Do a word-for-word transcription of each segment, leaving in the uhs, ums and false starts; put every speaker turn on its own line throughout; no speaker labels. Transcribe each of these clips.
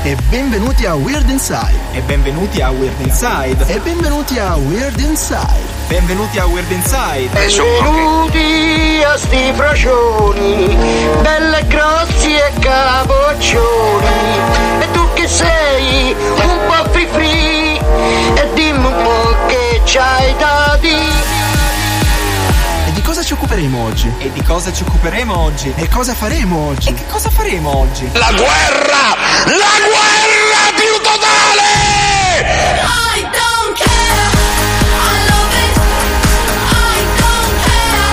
E benvenuti a Weird Inside.
E benvenuti a Weird Inside.
E benvenuti a Weird Inside.
Benvenuti a Weird Inside.
Benvenuti a sti frocioni, belle grossi e capoccioni. E tu che sei un po' free free, e dimmi un po' che c'hai da dire.
E di cosa ci occuperemo oggi?
E di cosa ci occuperemo oggi?
E cosa faremo oggi?
E che cosa faremo oggi?
La guerra! La guerra più totale!
I don't care. I love it. I don't care.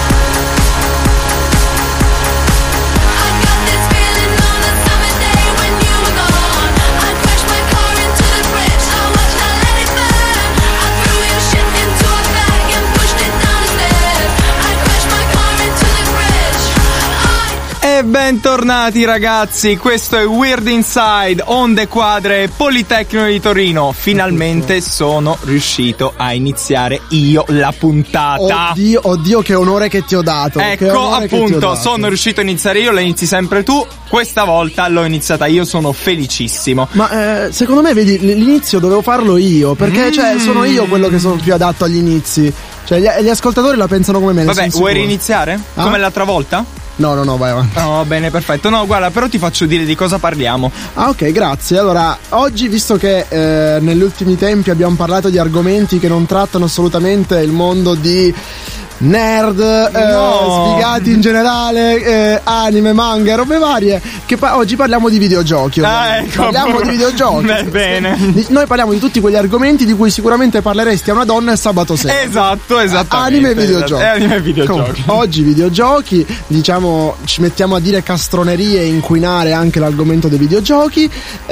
I got this feeling on a summer day when you were gone. I crashed my car into the bridge. I watched I let it burn. I threw your shit into a bag and pushed it down the stairs. I crashed my car into the bridge. I...
E bentornati ragazzi, questo è Weird Inside, onde quadre Politecnico di Torino. Finalmente sono riuscito a iniziare io la puntata.
Oddio, oddio che onore che ti ho dato. Che
Ecco
onore che ti ho
appunto,
dato.
sono riuscito a iniziare io, la inizi sempre tu. Questa volta l'ho iniziata io, sono felicissimo.
Ma eh, secondo me, vedi, l'inizio dovevo farlo io. Perché
Mm.
cioè sono io quello che sono più adatto agli inizi. Cioè gli, gli ascoltatori la pensano come me. ne
Vabbè,
sono
vuoi
sicuro.
riniziare?
Ah?
Come l'altra volta?
No, no, no, vai avanti.
No, bene, perfetto. No, guarda, però ti faccio dire di cosa parliamo.
Ah, ok, grazie. Allora, oggi, visto che eh, negli ultimi tempi abbiamo parlato di argomenti che non trattano assolutamente il mondo di nerd, eh,
No.
sfigati in generale, eh, anime, manga, robe varie, che pa- oggi parliamo di videogiochi.
Ah,
ovviamente.
ecco.
Parliamo di videogiochi.
Beh, bene.
Di- Noi parliamo di tutti quegli argomenti di cui sicuramente parleresti a una donna il sabato sera.
Esatto, esattamente.
Anime e videogiochi.
Eh, anime e videogiochi.
Comunque, oggi videogiochi, diciamo, ci mettiamo a dire castronerie e inquinare anche l'argomento dei videogiochi.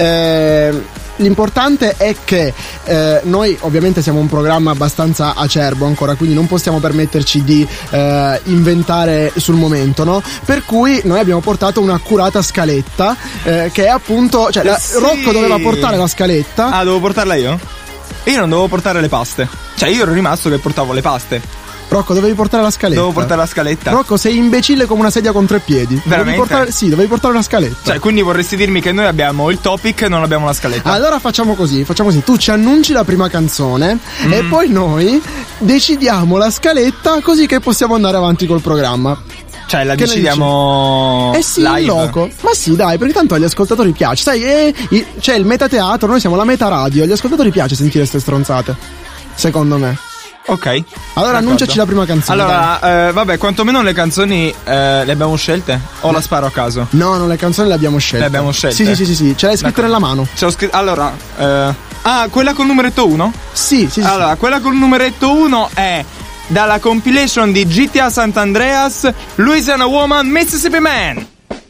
Eh, L'importante è che eh, noi ovviamente siamo un programma abbastanza acerbo ancora, quindi non possiamo permetterci di eh, inventare sul momento, no? Per cui noi abbiamo portato un'accurata scaletta eh, che è appunto, cioè la-
Sì.
Rocco doveva portare la scaletta.
Ah, devo portarla io? Io non dovevo portare le paste. Cioè, io ero rimasto che portavo le paste.
Rocco, dovevi portare la scaletta.
Devo portare la scaletta.
Rocco, sei imbecille come una sedia con tre piedi. Dovevi
Veramente?
portare, sì, dovevi portare una scaletta.
Cioè, quindi vorresti dirmi che noi abbiamo il topic e non abbiamo la scaletta?
Allora facciamo così, facciamo così, tu ci annunci la prima canzone
Mm.
e poi noi decidiamo la scaletta così che possiamo andare avanti col programma.
Cioè, la
Che ne
decidiamo
Eh sì,
live?
in loco. Ma sì, dai, perché tanto agli ascoltatori piace. Sai, eh, i- c'è il metateatro, noi siamo la meta radio, agli ascoltatori piace sentire ste stronzate. Secondo me.
Ok.
Allora
D'accordo.
annunciaci la prima canzone.
Allora, eh, vabbè, quantomeno le canzoni eh, le abbiamo scelte? O la sparo a caso?
No, no, le canzoni le abbiamo scelte.
Le abbiamo scelte?
Sì, sì, sì, sì, sì. Ce l'hai scritta
D'accordo.
nella mano.
Ce l'ho scritto. Allora, eh, ah, quella col numeretto uno?
Sì, sì, sì.
Allora, quella col numeretto uno è dalla compilation di G T A Sant'Andreas, Louisiana Woman, Mississippi Man.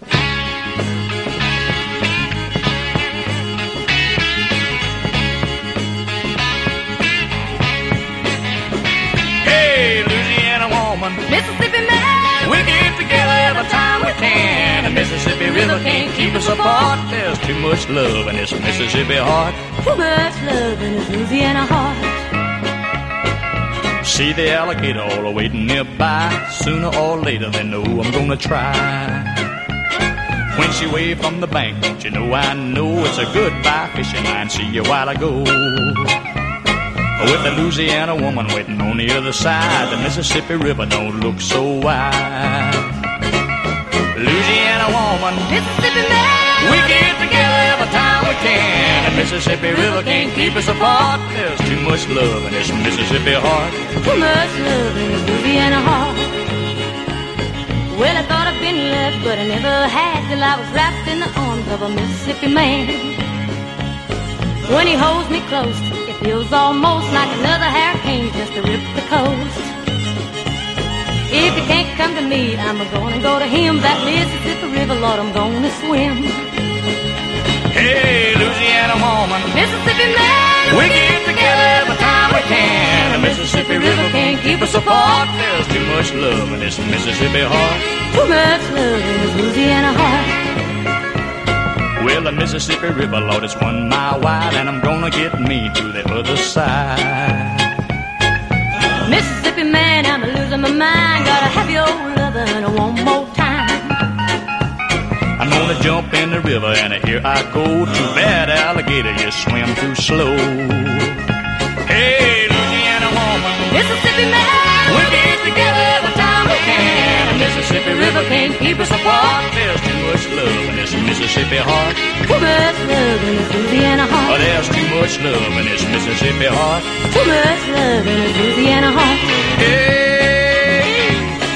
Hey, Louisiana woman,
Mississippi man.
we get together every time we can. The Mississippi River can't keep us apart. There's too much love in this Mississippi heart.
Too much love in his Louisiana heart.
See the alligator all waiting nearby. Sooner or later they know I'm gonna try. When she waved from the bank, don't you know I know it's a goodbye fishing line. See you while I go. With the Louisiana woman waiting on the other side, the Mississippi River don't look so wide. Louisiana woman,
Mississippi man.
we get together every time we can. The Mississippi River can't keep us apart. There's too much love in this Mississippi heart.
Too much love in his Louisiana heart. Well, I thought I'd been left, but I never had till I was wrapped in the arms of a Mississippi man. When he holds me close, it feels almost like another hurricane just to rip the coast. If he can't come to me, I'm gonna go to him. That Mississippi River, Lord, I'm gonna swim.
Hey, Louisiana woman,
Mississippi man,
we get together every time we can. The Mississippi River can't keep us apart. There's too much love in this Mississippi heart.
too much love in his Louisiana heart.
Well, the Mississippi River, Lord, it's one mile wide, and I'm gonna get me to the other side.
Mississippi man, I'm losing my mind. Gotta have your lovin' one more time.
I'm gonna gonna jump in the river and here I go. Too bad, alligator, you swim too slow. Hey, Louisiana woman,
Mississippi man,
we'll get together one time we can. The Mississippi River can't keep us apart. There's too much love in this Mississippi heart.
too much love in this Louisiana
Oh,
heart.
there's too much love in this Mississippi heart.
Too much love in this Louisiana heart.
Hey,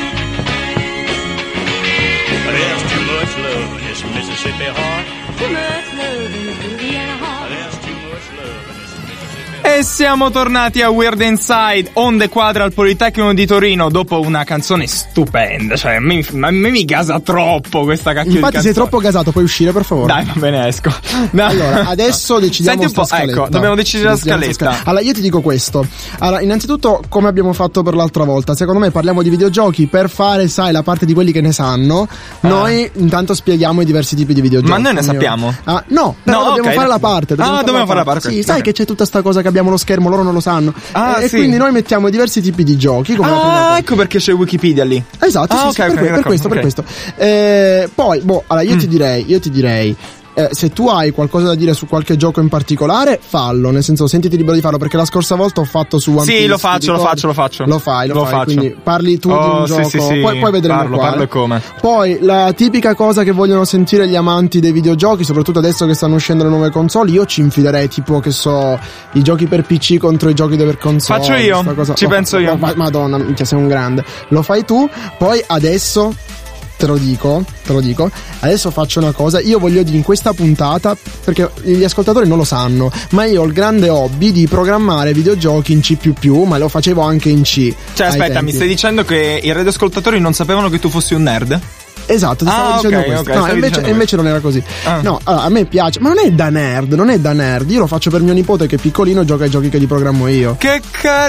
there's too much love in this Mississippi heart.
Too much love in this Louisiana heart.
There's too much love in this Mississippi heart.
E siamo tornati a Weird Inside, Onde Quadre al Politecnico di Torino, dopo una canzone stupenda. Cioè, a me, a me mi gasa troppo questa cacchio di
Infatti
canzone.
sei troppo gasato, puoi uscire per favore.
Dai, va bene, esco. No.
Allora, adesso decidiamo
Senti un po',
sta scaletta.
ecco, dobbiamo decidere la
Decidiamo sta
scaletta.
scaletta. Allora, io ti dico questo. Allora, innanzitutto, come abbiamo fatto per l'altra volta, secondo me parliamo di videogiochi per fare, sai, la parte di quelli che ne sanno. Noi intanto spieghiamo i diversi tipi di videogiochi.
Ma noi ne
Io-
sappiamo?
Ah, no, però
No,
dobbiamo
ok,
fare la
d'accordo.
parte.
Ah, dobbiamo fare la parte,
Sì,
ok.
sai
Ok.
che c'è tutta sta cosa che abbiamo lo schermo, loro non lo sanno.
Ah,
Eh, e
sì.
quindi noi mettiamo diversi tipi di giochi. Come la prima
Ah,
cosa.
ecco perché c'è Wikipedia lì.
Esatto,
Ah,
sì,
ok,
sì,
ok,
per, que- per
d'accordo,
questo, per
ok.
questo. Eh, poi, boh, allora io ti direi, io ti direi. eh, se tu hai qualcosa da dire su qualche gioco in particolare, fallo, nel senso sentiti libero di farlo, perché la scorsa volta ho fatto su One
Sì,
Piece,
lo
ti
faccio, lo
ricordi?
faccio, lo faccio.
Lo fai, lo,
Lo
fai,
faccio.
quindi parli tu di
Oh,
un
sì,
gioco,
sì, sì.
Poi, poi vedremo
Parlo,
quale.
parlo e come.
Poi la tipica cosa che vogliono sentire gli amanti dei videogiochi, soprattutto adesso che stanno uscendo le nuove console, io ci infilerei tipo, che so, i giochi per P C contro i giochi per console.
Faccio io,
sta cosa-
ci
oh,
penso io.
oh, ma- Madonna, minchia, sei un grande. Lo fai tu, poi adesso te lo dico, te lo dico. Adesso faccio una cosa, io voglio dire in questa puntata, perché gli ascoltatori non lo sanno, ma io ho il grande hobby di programmare videogiochi in C++, ma lo facevo anche in C.
Cioè,
ai
aspetta,
tempi.
mi stai dicendo che i radioascoltatori non sapevano che tu fossi un nerd?
Esatto, ti stavo
Ah,
dicendo
ok,
questo.
ok,
no,
stavi
invece,
dicendo
invece non era così.
Ah.
No, allora, a me piace, ma non è da nerd, non è da nerd. Io lo faccio per mio nipote che è piccolino, gioca ai giochi che gli programmo io.
Che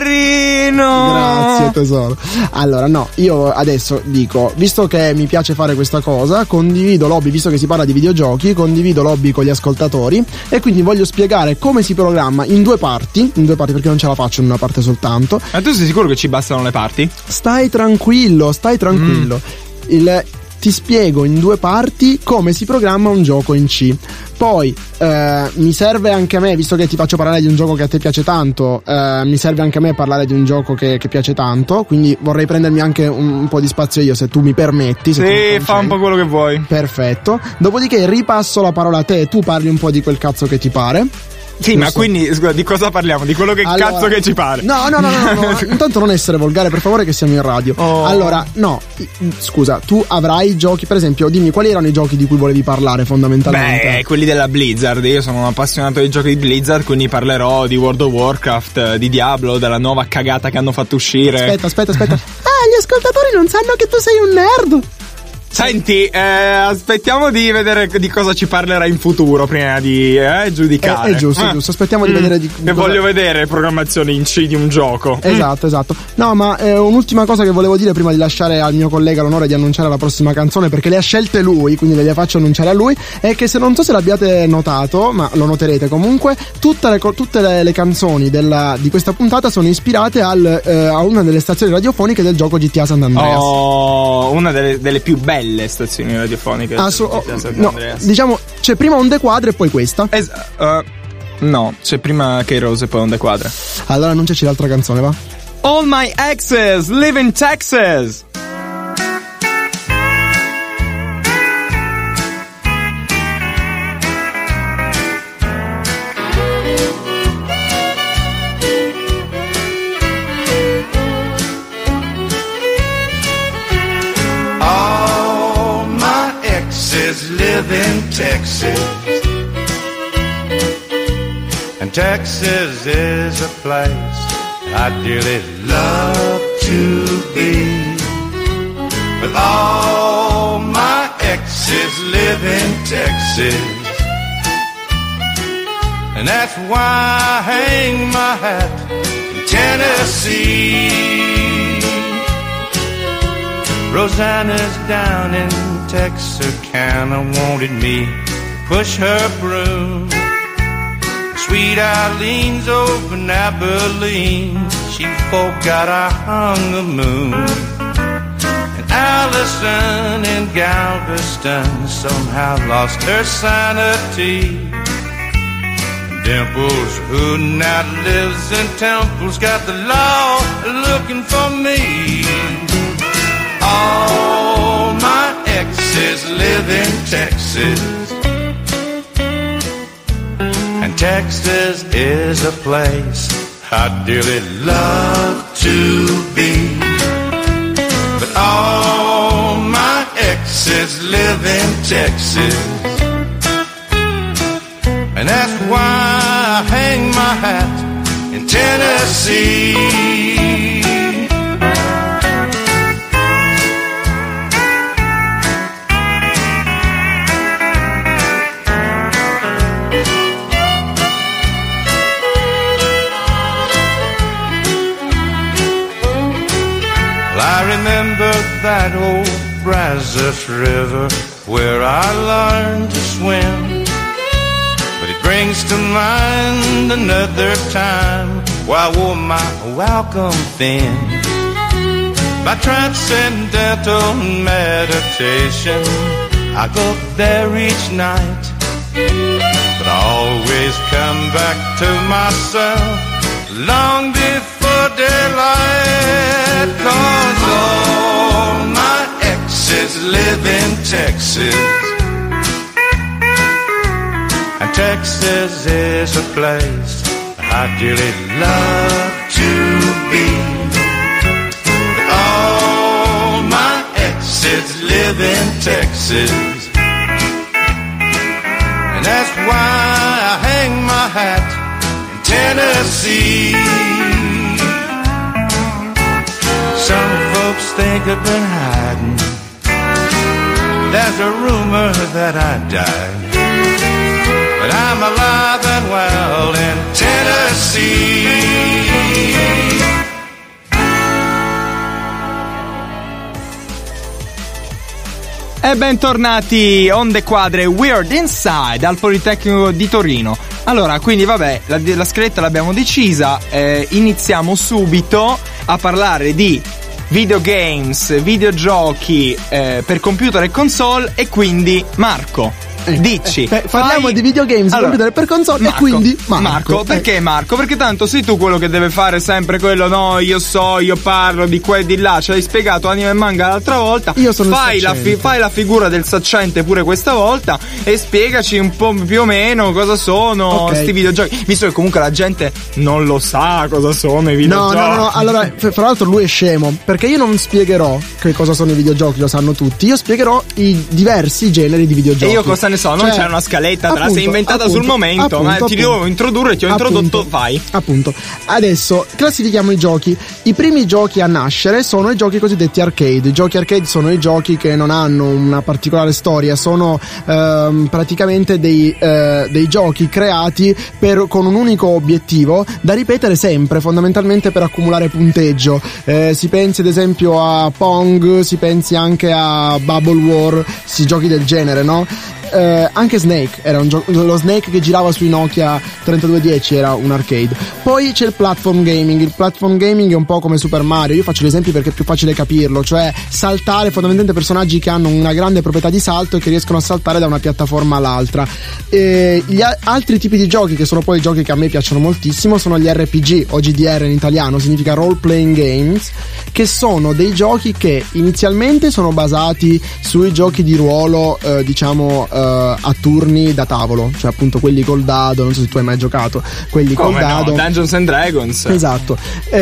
carino!
Grazie tesoro. Allora no, io adesso dico, visto che mi piace fare questa cosa, condivido l'hobby, visto che si parla di videogiochi, condivido l'hobby con gli ascoltatori e quindi voglio spiegare come si programma in due parti, in due parti perché non ce la faccio in una parte soltanto.
Ma tu sei sicuro che ci bastano le parti?
Stai tranquillo, stai tranquillo.
Mm.
Il ti spiego in due parti come si programma un gioco in C. Poi eh, mi serve anche a me, visto che ti faccio parlare di un gioco che a te piace tanto, eh, mi serve anche a me parlare di un gioco che, che piace tanto, quindi vorrei prendermi anche un, un po' di spazio io, se tu mi permetti. Se tu mi
Sì,
concedi.
fa un po' quello che vuoi.
Perfetto. Dopodiché ripasso la parola a te e tu parli un po' di quel cazzo che ti pare.
Sì,
Lo
ma
so.
quindi, scusa, di cosa parliamo? Di quello che
Allora-
cazzo che ci pare.
No, no, no, no, no, no. Intanto non essere volgare, per favore, che siamo in radio.
Oh.
Allora, no, i- scusa, tu avrai giochi, per esempio, dimmi quali erano i giochi di cui volevi parlare fondamentalmente.
Beh, quelli della Blizzard. Io sono un appassionato dei giochi di Blizzard, quindi parlerò di World of Warcraft, di Diablo, della nuova cagata che hanno fatto uscire.
Aspetta, aspetta, aspetta. Ah, gli ascoltatori non sanno che tu sei un nerd.
Senti, eh, aspettiamo di vedere di cosa ci parlerà in futuro prima di eh, giudicare.
È, è giusto, è
Eh.
giusto. Aspettiamo di vedere di, di
Che
cosa-
voglio vedere programmazione in C di un gioco.
Esatto, esatto. No, ma eh, un'ultima cosa che volevo dire prima di lasciare al mio collega l'onore di annunciare la prossima canzone, perché le ha scelte lui, quindi le faccio annunciare a lui, è che se non so se l'abbiate notato, ma lo noterete comunque, tutte le, co- tutte le, le canzoni della, di questa puntata sono ispirate al, eh, a una delle stazioni radiofoniche del gioco G T A Sant'Andreas.
Oh, una delle, delle più belle stazioni radiofoniche.
Ah, so-
del G T A
oh,
San
no,
Andreas.
diciamo, c'è prima Onde Quadre e poi questa.
Es- uh, no, c'è prima K-Rose e poi Onde Quadre.
Allora annunciaci l'altra canzone, va?
All my exes live in Texas.
All my exes live in Texas, and Texas is a place I dearly love to be. But all my exes live in Texas, and that's why I hang my hat in Tennessee. Rosanna's down in Texarkana, wanted me to push her broom. Sweet Eileen's over in Abilene, she forgot I hung the moon. And Allison in Galveston somehow lost her sanity. Dimples, who now lives in Temple's got the law looking for me. All my exes live in Texas, and Texas is a place I'd dearly love to be. But all my exes live in Texas, and that's why I hang my hat in Tennessee. I remember that old Brazos River where I learned to swim, but it brings to mind another time where I wore my welcome thin. By transcendental meditation, I go there each night, but I always come back to myself long before daylight, 'cause all my exes live in Texas, and Texas is a place I dearly love to be. But all my exes live in Texas, and that's why I hang my hat in Tennessee. Some folks think I've been hiding. There's a rumor that I died, but I'm alive and well in Tennessee.
E bentornati Onde Quadre Weird Inside al Politecnico di Torino. Allora, quindi vabbè, la, la scaletta l'abbiamo decisa, eh, iniziamo subito a parlare di videogames, videogiochi eh, per computer e console, e quindi Marco, eh, dici
eh, parliamo fai... di videogames, allora, computer per console, Marco, e quindi Marco,
Marco perché eh. Marco? Perché tanto sei tu quello che deve fare sempre quello, no, io so, io parlo di qua e di là, ce l'hai spiegato anime e manga l'altra volta,
io sono
fai, la fi- fai la figura del saccente pure questa volta e spiegaci un po' più o meno cosa sono okay. sti videogiochi, visto che comunque la gente non lo sa cosa sono i videogiochi.
No, no, no, allora, fra l'altro lui è scemo, perché io non spiegherò che cosa sono i videogiochi, lo sanno tutti, io spiegherò i diversi generi di videogiochi.
E io cosa ne so, non cioè, c'è una scaletta, te la sei inventata appunto, sul momento, appunto, ma appunto, ti devo introdurre, ti ho appunto, introdotto, vai.
Appunto, adesso classifichiamo i giochi. I primi giochi a nascere sono i giochi cosiddetti arcade. I giochi arcade sono i giochi che non hanno una particolare storia, sono ehm, praticamente dei, eh, dei giochi creati per, con un unico obiettivo da ripetere sempre, fondamentalmente per accumulare punteggio. Eh, si pensi ad esempio a Pong, si pensi anche a Bubble War, si giochi del genere, no? Eh, anche Snake era un gioco, lo Snake che girava sui Nokia trentadue dieci era un arcade. Poi c'è il platform gaming. Il platform gaming è un po' come Super Mario, io faccio l'esempio perché è più facile capirlo, cioè saltare, fondamentalmente personaggi che hanno una grande proprietà di salto e che riescono a saltare da una piattaforma all'altra. E gli a- altri tipi di giochi, che sono poi i giochi che a me piacciono moltissimo, sono gli R P G o G D R in italiano, significa Role Playing Games, che sono dei giochi che inizialmente sono basati sui giochi di ruolo, eh, diciamo a turni da tavolo, cioè appunto quelli col dado, non so se tu hai mai giocato quelli
Come
col dado,
no? Dungeons and Dragons,
esatto,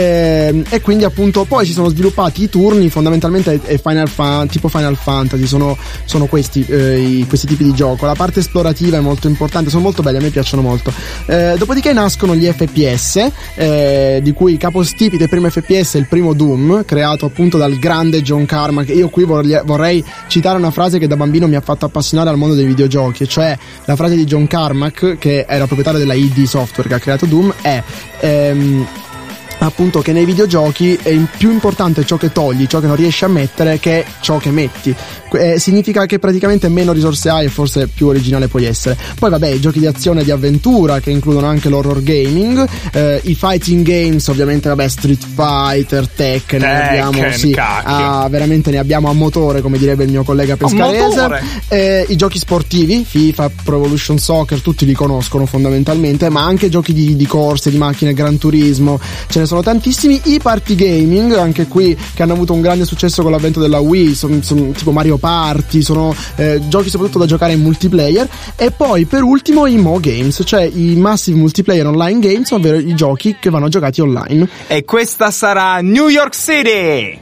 e, e quindi appunto poi si sono sviluppati i turni, fondamentalmente è Final Fan, tipo Final Fantasy, sono, sono questi eh, i, questi tipi di gioco. La parte esplorativa è molto importante, sono molto belli, a me piacciono molto. Eh, dopodiché nascono gli F P S, eh, di cui capostipite il primo F P S è il primo Doom, creato appunto dal grande John Carmack. Io qui vorrei, vorrei citare una frase che da bambino mi ha fatto appassionare al mondo dei videogiochi, cioè la frase di John Carmack, che era proprietario della I D Software che ha creato Doom, è ehm, appunto che nei videogiochi è più importante ciò che togli, ciò che non riesci a mettere, che ciò che metti. Eh, significa che praticamente meno risorse hai e forse più originale puoi essere. Poi vabbè, i giochi di azione e di avventura che includono anche l'horror gaming, eh, i fighting games, ovviamente vabbè, Street Fighter, Tekken, ne abbiamo, sì, ah, veramente ne abbiamo a motore, come direbbe il mio collega pescarese. Eh, i giochi sportivi, FIFA, Pro Evolution Soccer, tutti li conoscono fondamentalmente, ma anche giochi di, di corse, di macchine, Gran Turismo, ce ne sono tantissimi. I party gaming, anche qui, che hanno avuto un grande successo con l'avvento della Wii, sono son, tipo Mario Party, sono eh, giochi soprattutto da giocare in multiplayer. E poi per ultimo i Mo Games, cioè i massive multiplayer online games, ovvero i giochi che vanno giocati online.
E questa sarà New York City.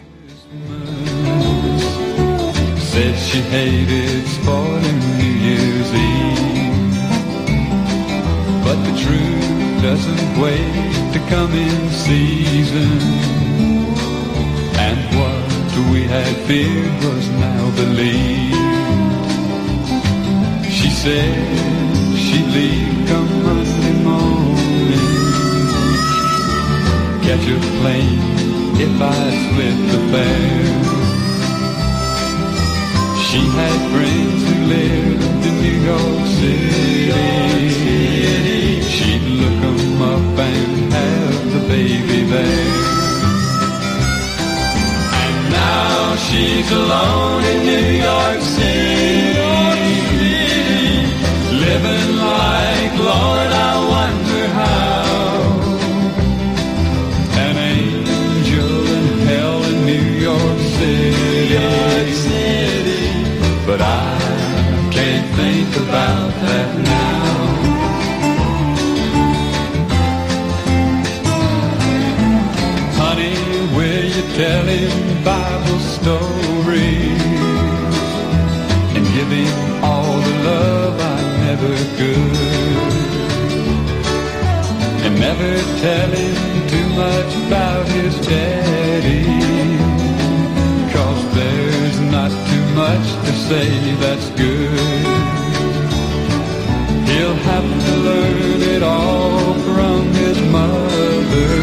Said she hated spoiling New Year's Eve, but the truth doesn't wait to come in season, and what we had feared was now believed. She said she'd leave come Monday morning, catch a plane if I split the fare. She had friends who lived in New York City. She'd look them up and have the baby there. And now she's alone in New York City, living like, Lord, I wonder how. An angel in hell in New York City, but I can't think about that now. Honey, will you tell him Bible stories and give him all the love I never could, and never tell him too much about his daddy, 'cause there's not too much to say that's good. He'll have to learn it all from his mother,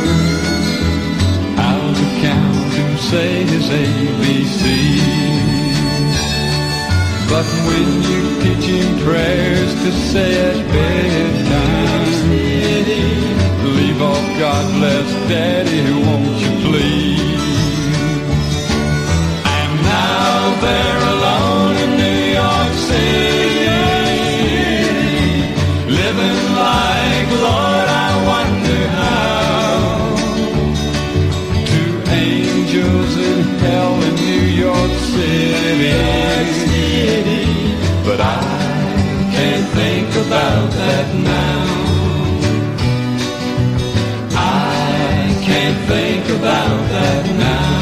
how to count and say his A B C. But when you teach him prayers to say at bedtime, leave off God bless Daddy, won't you please? Now they're alone in New York City, living like, Lord, I wonder how. Two angels in hell in New York City, but I can't think about that now. I can't think about that now.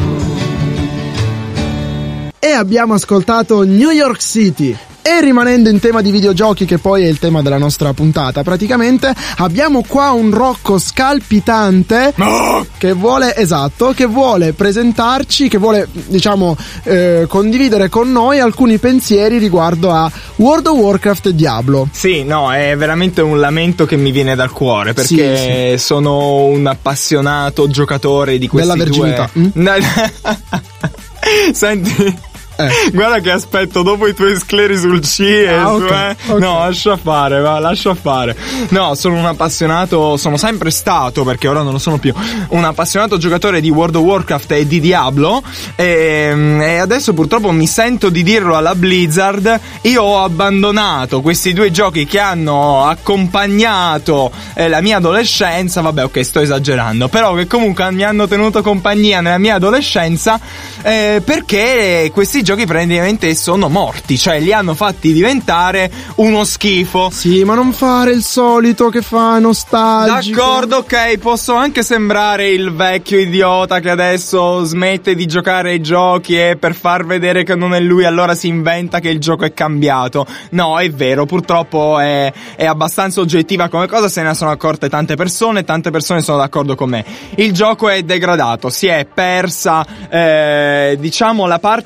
E abbiamo ascoltato New York City. E rimanendo in tema di videogiochi, che poi è il tema della nostra puntata, praticamente abbiamo qua un Rocco scalpitante no! che vuole, esatto, che vuole presentarci, che vuole, diciamo, eh, condividere con noi alcuni pensieri riguardo a World of Warcraft e Diablo.
Sì, no, è veramente un lamento che mi viene dal cuore, perché sì, sì. sono un appassionato giocatore di questi
due... Della
virginità. Mm? Senti... Eh. Guarda che aspetto dopo i tuoi scleri sul C e
ah,
su,
okay,
eh.
okay.
No, lascia fare, va, lascia fare. No, sono un appassionato, sono sempre stato, perché ora non lo sono più, un appassionato giocatore di World of Warcraft e di Diablo, e, e adesso purtroppo mi sento di dirlo alla Blizzard, io ho abbandonato questi due giochi che hanno accompagnato eh, la mia adolescenza. Vabbè, ok, sto esagerando, però che comunque mi hanno tenuto compagnia nella mia adolescenza, eh, perché questi giochi praticamente sono morti, cioè li hanno fatti diventare uno schifo.
Sì, ma non fare il solito che fa nostalgico.
D'accordo, ok, posso anche sembrare il vecchio idiota che adesso smette di giocare ai giochi e per far vedere che non è lui allora si inventa che il gioco è cambiato. No, è vero, purtroppo è, è abbastanza oggettiva come cosa, se ne sono accorte tante persone, tante persone sono d'accordo con me. Il gioco è degradato, si è persa, eh, diciamo, la parte più interessante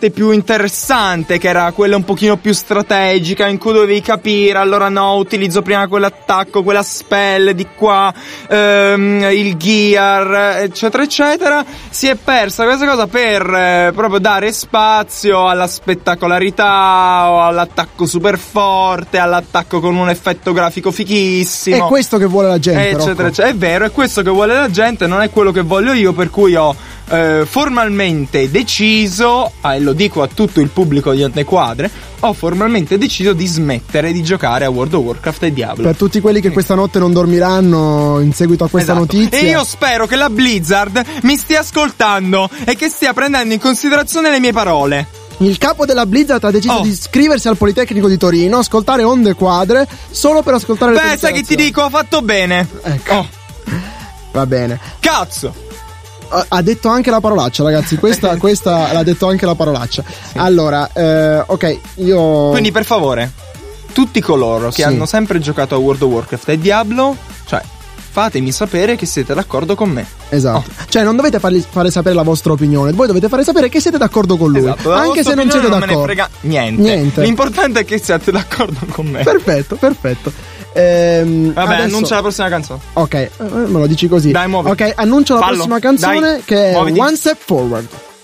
interessante, che era quella un pochino più strategica, in cui dovevi capire, allora no, utilizzo prima quell'attacco, quella spell di qua, ehm, il gear, eccetera eccetera, si è persa questa cosa per eh, proprio dare spazio alla spettacolarità o all'attacco super forte, all'attacco con un effetto grafico fighissimo.
È questo che vuole la gente,
eccetera eccetera. È vero, è questo che vuole la gente, non è quello che voglio io, per cui ho eh, formalmente deciso, e eh, lo dico a tutto il pubblico di Onde Quadre, ho formalmente deciso di smettere di giocare a World of Warcraft e Diablo.
Per tutti quelli che questa notte non dormiranno in seguito a questa
esatto.
notizia.
E io spero che la Blizzard mi stia ascoltando e che stia prendendo in considerazione le mie parole.
Il capo della Blizzard ha deciso
oh.
di iscriversi al Politecnico di Torino, ascoltare Onde Quadre solo per ascoltare le
Beh, sai che ti dico, ha fatto bene.
Ecco.
Oh.
Va bene.
Cazzo.
Ha detto anche la parolaccia, ragazzi. Questa, questa l'ha detto anche la parolaccia. Sì. Allora, eh, ok, io.
Quindi, per favore, tutti coloro che sì. hanno sempre giocato a World of Warcraft e Diablo, cioè, fatemi sapere che siete d'accordo con me.
Esatto.
Oh.
Cioè, non dovete fargli fare sapere la vostra opinione, voi dovete fare sapere che siete d'accordo con lui.
Esatto.
Anche se non siete
non
d'accordo.
Me ne frega niente.
niente.
L'importante è che siate d'accordo con me.
Perfetto, perfetto. Ehm,
Vabbè,
adesso...
annuncia la prossima canzone.
Ok, eh, me lo dici così.
Dai, muovi.
Ok, annuncio la
Fallo.
prossima canzone.
Dai,
che è
muoviti.
One Step Forward.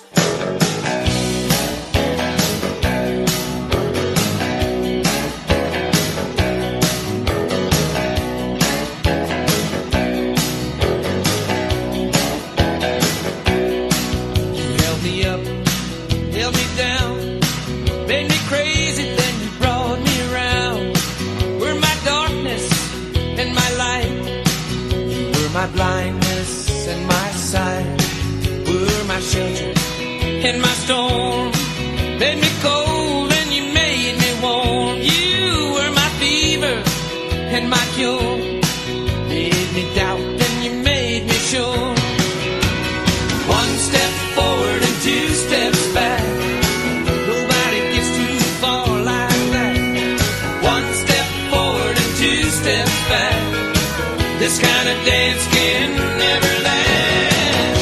My blindness and my sight were my shelter in my storm. Made me cold and you made me warm. You were my fever and my cure. Made me doubt and you made me sure. One step forward and two steps back. Nobody gets too far like that. One step forward and two steps back. This kind of dance can never last.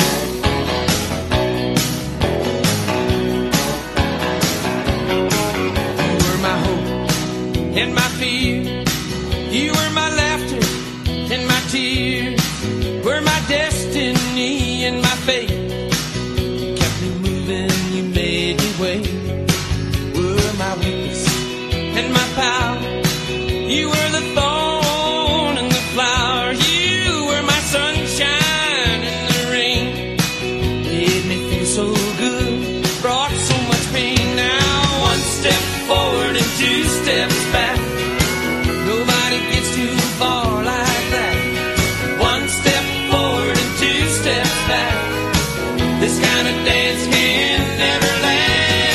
You were my hope and my fear. You were my laughter and my tears. Were my destiny and my fate. You kept me moving, you made me wait. Were my weakness and my power. You were the thorn and the flower. You were my sunshine in the rain. Made me feel so good, brought so much pain. Now one step forward and two steps back. Nobody gets too far like that. One step forward and two steps back. This kind of dance can never last.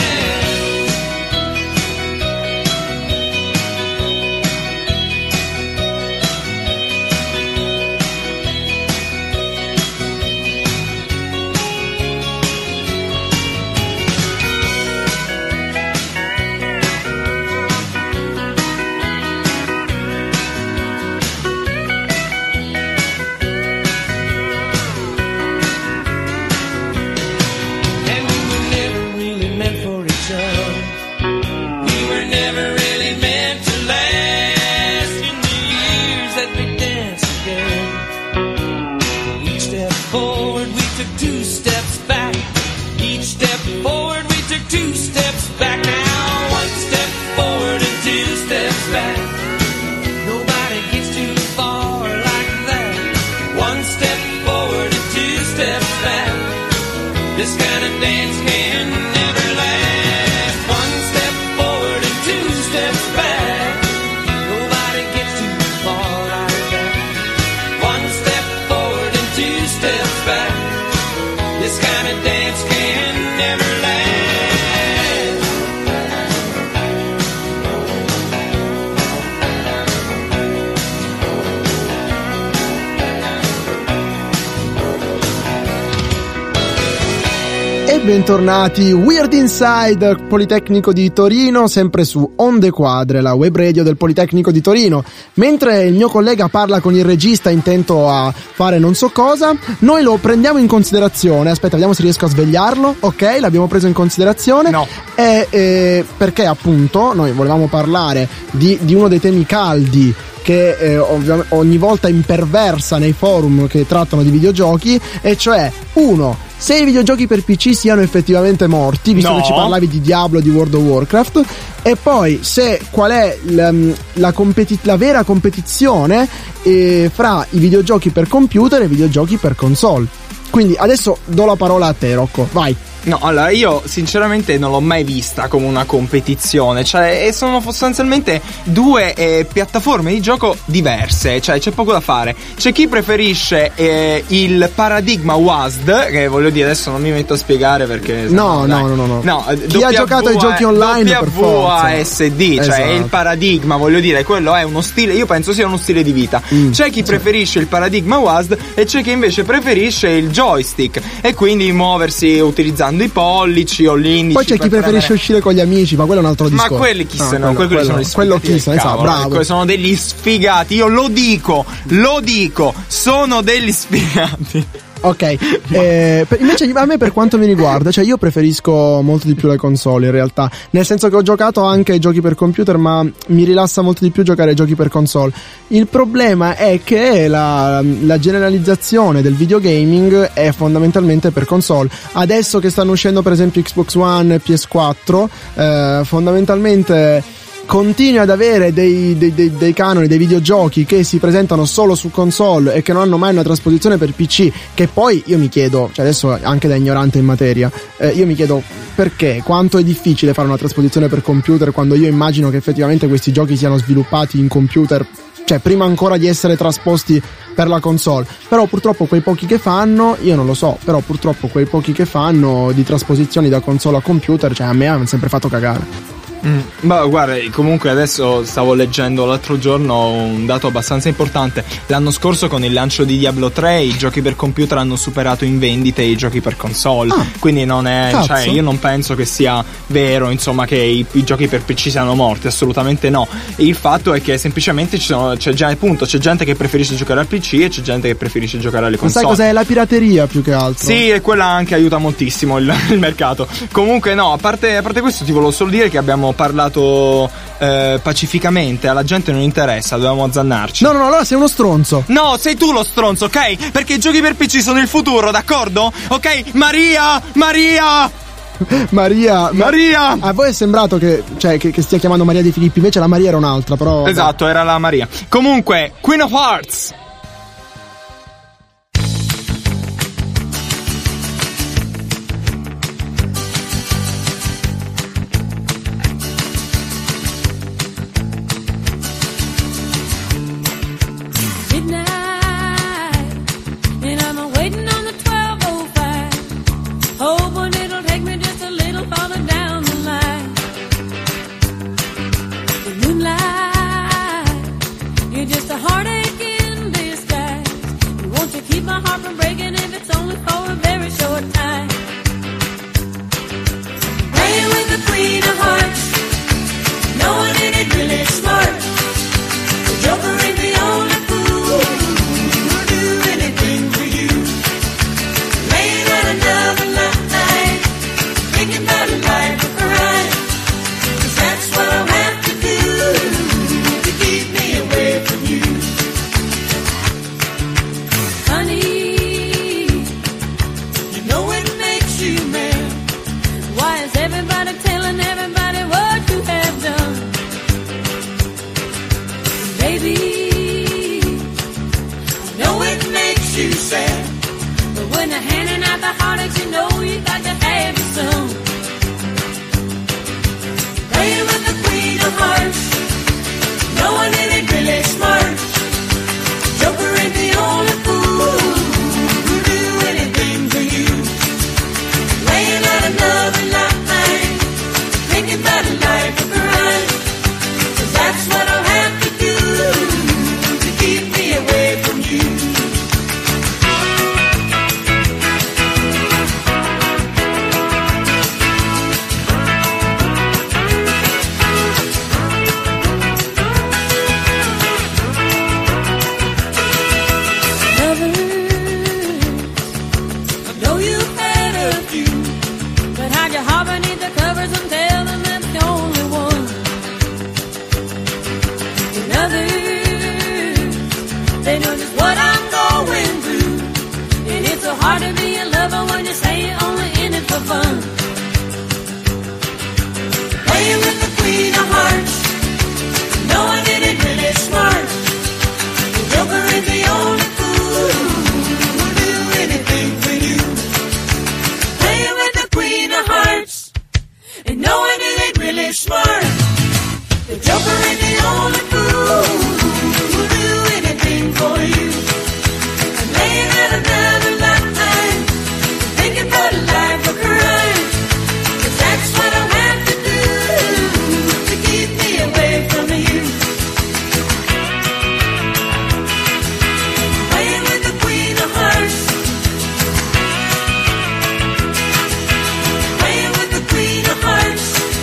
This kind of dance can never last. One step forward and two steps back. Nobody gets too far like that. One step forward and two steps back. This kind of dance can never last.
bentornati. Weird Inside, Politecnico di Torino, sempre su Onde Quadre, la web radio del Politecnico di Torino. Mentre il mio collega parla con il regista intento a fare non so cosa, noi lo prendiamo in considerazione. Aspetta, vediamo se riesco a svegliarlo. Ok, l'abbiamo preso in considerazione.
No.
E, eh, perché appunto noi volevamo parlare di, di uno dei temi caldi che eh, ovvi- ogni volta imperversa nei forum che trattano di videogiochi, e cioè uno, se i videogiochi per P C siano effettivamente morti, visto
No.
che ci parlavi di Diablo, di World of Warcraft, e poi se qual è la, la, competi- la vera competizione eh, fra i videogiochi per computer e i videogiochi per console. Quindi adesso do la parola a te, Rocco, vai.
No, allora io sinceramente non l'ho mai vista come una competizione, cioè sono sostanzialmente due eh, piattaforme di gioco diverse, cioè c'è poco da fare. C'è chi preferisce eh, il paradigma W A S D, che voglio dire adesso non mi metto a spiegare perché
No,
dai.
no, no, no,
no.
Chi ha giocato ai giochi online per
W A S D,
forza.
cioè
Esatto.
il paradigma, voglio dire, quello è uno stile, io penso sia uno stile di vita.
Mm,
c'è chi
sì.
preferisce il paradigma W A S D e c'è chi invece preferisce il joystick e quindi muoversi utilizzando i pollici o l'indice.
Poi c'è chi
per
preferisce
premere.
uscire con gli amici, ma quello è un altro discorso.
Ma quelli chi
No,
se no,
quello,
quelli sono gli
quello
sfigati
chi se ne
del
sa,
cavolo,
bravo.
ecco, sono degli sfigati, io lo dico, lo dico, sono degli sfigati.
Ok, eh, per- invece a me per quanto mi riguarda, cioè io preferisco molto di più le console in realtà, nel senso che ho giocato anche ai giochi per computer, ma mi rilassa molto di più giocare ai giochi per console. Il problema è che la, la generalizzazione del videogaming è fondamentalmente per console. Adesso che stanno uscendo per esempio Xbox One e P S quattro, eh, fondamentalmente continui ad avere dei, dei, dei, dei canoni, dei videogiochi che si presentano solo su console e che non hanno mai una trasposizione per P C, che poi io mi chiedo, cioè adesso anche da ignorante in materia, eh, io mi chiedo perché, quanto è difficile fare una trasposizione per computer quando io immagino che effettivamente questi giochi siano sviluppati in computer, cioè prima ancora di essere trasposti per la console. Però purtroppo quei pochi che fanno, io non lo so, però purtroppo quei pochi che fanno di trasposizioni da console a computer, cioè a me hanno sempre fatto cagare.
Mm. Ma guarda, comunque adesso stavo leggendo l'altro giorno un dato abbastanza importante. L'anno scorso con il lancio di Diablo tre i giochi per computer hanno superato in vendite i giochi per console.
Ah,
quindi non è,
cazzo.
cioè io non penso che sia vero, insomma, che i, i giochi per P C siano morti, assolutamente no. Il fatto è che semplicemente ci sono, c'è già appunto c'è gente che preferisce giocare al P C e c'è gente che preferisce giocare alle
Ma
console.
sai cos'è? La pirateria più che altro.
Sì, e quella anche aiuta moltissimo il, il mercato. Comunque no, a parte, a parte questo ti volevo solo dire che abbiamo parlato eh, pacificamente, alla gente non interessa, dovevamo azzannarci.
No, no, no, allora sei uno stronzo.
No, sei tu lo stronzo, ok? Perché i giochi per P C sono il futuro, d'accordo? Ok? Maria! Maria!
Maria,
Maria!
A voi è sembrato che, cioè, che, che stia chiamando Maria Di Filippi, invece la Maria era un'altra, però.
Esatto, era la Maria. Comunque, Queen of Hearts.
Thinking about life or crime, 'cause that's what I have to do. joker ain't the only fool who'll do anything for you. And laying out another line, thinking about life or crime, 'cause that's what I'll have to do to keep me away from you. Playing with the Queen of Hearts, playing with the Queen of Hearts.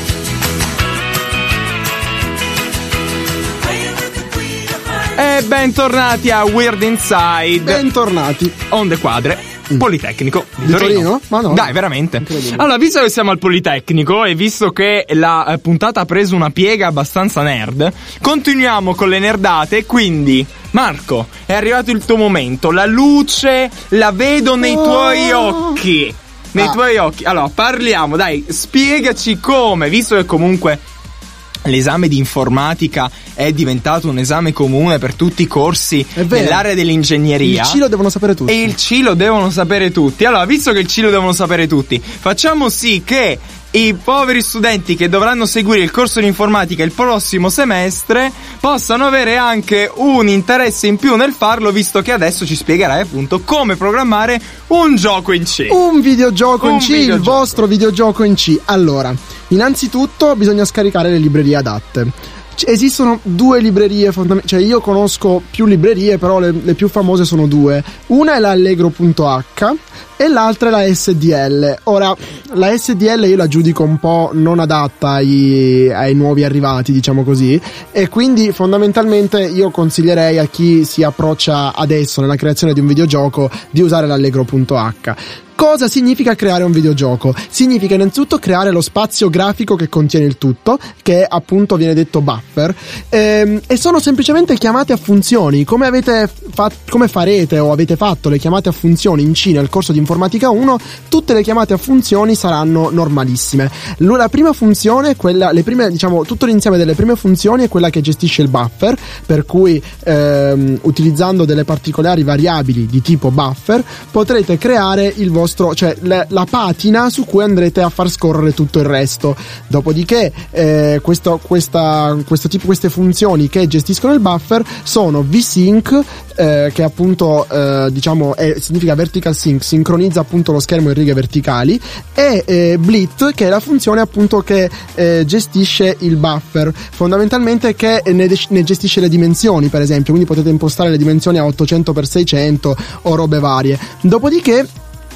E bentornati a Weird Inside.
Bentornati.
Onde Quadre, Politecnico di,
Di
Torino.
Torino? Ma no.
Dai, veramente.
Incredibile.
Allora, visto che siamo al Politecnico e visto che la eh, puntata ha preso una piega abbastanza nerd, continuiamo con le nerdate. Quindi, Marco, è arrivato il tuo momento. La luce la vedo nei tuoi occhi. Nei
Ah.
tuoi occhi. Allora, parliamo, dai, spiegaci come, visto che comunque l'esame di informatica è diventato un esame comune per tutti i corsi
È vero.
nell'area dell'ingegneria.
Il C lo devono sapere tutti.
E il C lo devono sapere tutti. Allora, visto che il C lo devono sapere tutti, facciamo sì che i poveri studenti che dovranno seguire il corso di informatica il prossimo semestre possano avere anche un interesse in più nel farlo, visto che adesso ci spiegherai appunto come programmare un gioco in C.
Un videogioco
Un
in C,
videogioco.
il vostro videogioco in C. Allora, innanzitutto bisogna scaricare le librerie adatte. C- Esistono due librerie fondamentali, cioè io conosco più librerie, però le, le più famose sono due. Una è la Allegro punto acca e l'altra è la S D L. Ora, la S D L io la giudico un po' non adatta ai, ai nuovi arrivati, diciamo così, e quindi fondamentalmente io consiglierei a chi si approccia adesso nella creazione di un videogioco di usare l'Allegro punto acca. Cosa significa creare un videogioco? Significa innanzitutto creare lo spazio grafico che contiene il tutto, che appunto viene detto buffer, ehm, e sono semplicemente chiamate a funzioni. Come avete fatto, come farete o avete fatto le chiamate a funzioni in C nel corso di informatica uno, tutte le chiamate a funzioni saranno normalissime. L- La prima funzione, quella, le prime, diciamo, tutto l'insieme delle prime funzioni è quella che gestisce il buffer, per cui ehm, utilizzando delle particolari variabili di tipo buffer potrete creare il vostro cioè le, la patina su cui andrete a far scorrere tutto il resto. Dopodiché eh, questo, questa, questo tipo, queste funzioni che gestiscono il buffer sono vsync, eh, che appunto eh, diciamo è, significa vertical sync, sincronizza appunto lo schermo in righe verticali, e eh, blit, che è la funzione appunto che eh, gestisce il buffer, fondamentalmente che ne, de- ne gestisce le dimensioni, per esempio, quindi potete impostare le dimensioni a ottocento per seicento o robe varie. Dopodiché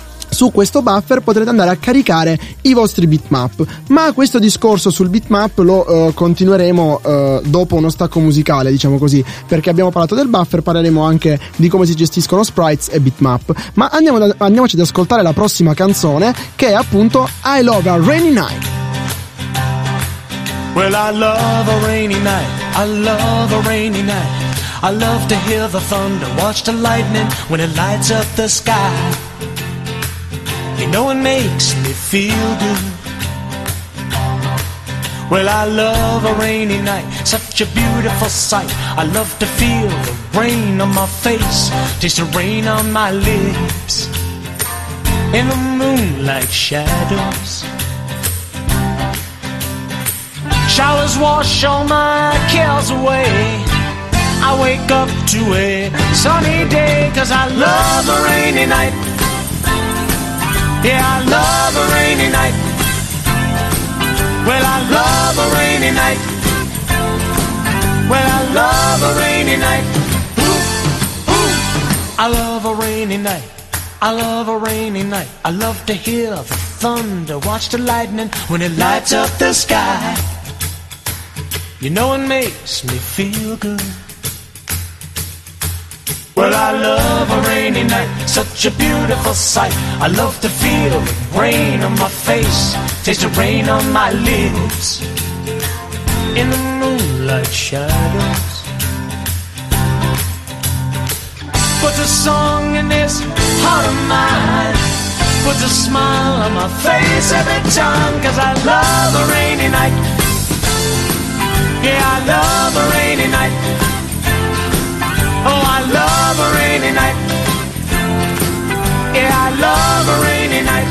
su questo buffer potrete andare a caricare i vostri bitmap, ma questo discorso sul bitmap lo uh, continueremo uh, dopo uno stacco musicale, diciamo così, perché abbiamo parlato del buffer, parleremo anche di come si gestiscono sprites e bitmap. Ma andiamo da, andiamoci ad ascoltare la prossima canzone, che è appunto I Love a Rainy Night.
Well, I love a rainy night, I love a rainy night. I love to hear the thunder, watch the lightning when it lights up the sky. You know it makes me feel good. Well, I love a rainy night, such a beautiful sight. I love to feel the rain on my face, taste the rain on my lips, in the moonlight shadows. Showers wash all my cares away. I wake up to a sunny day, 'cause I love a rainy night. Yeah, I love a rainy night. Well, I love a rainy night. Well, I love a rainy night. Ooh, ooh. I love a rainy night. I love a rainy night. I love to hear the thunder, watch the lightning when it lights up the sky. You know it makes me feel good. Well, I love a rainy night, such a beautiful sight. I love to feel the rain on my face, taste the rain on my lips, in the moonlight shadows. Put a song in this heart of mine, put a smile on my face every time, 'cause I love a rainy night. Yeah, I love a rainy night. Oh, I love a rainy night. Yeah, I love a rainy night.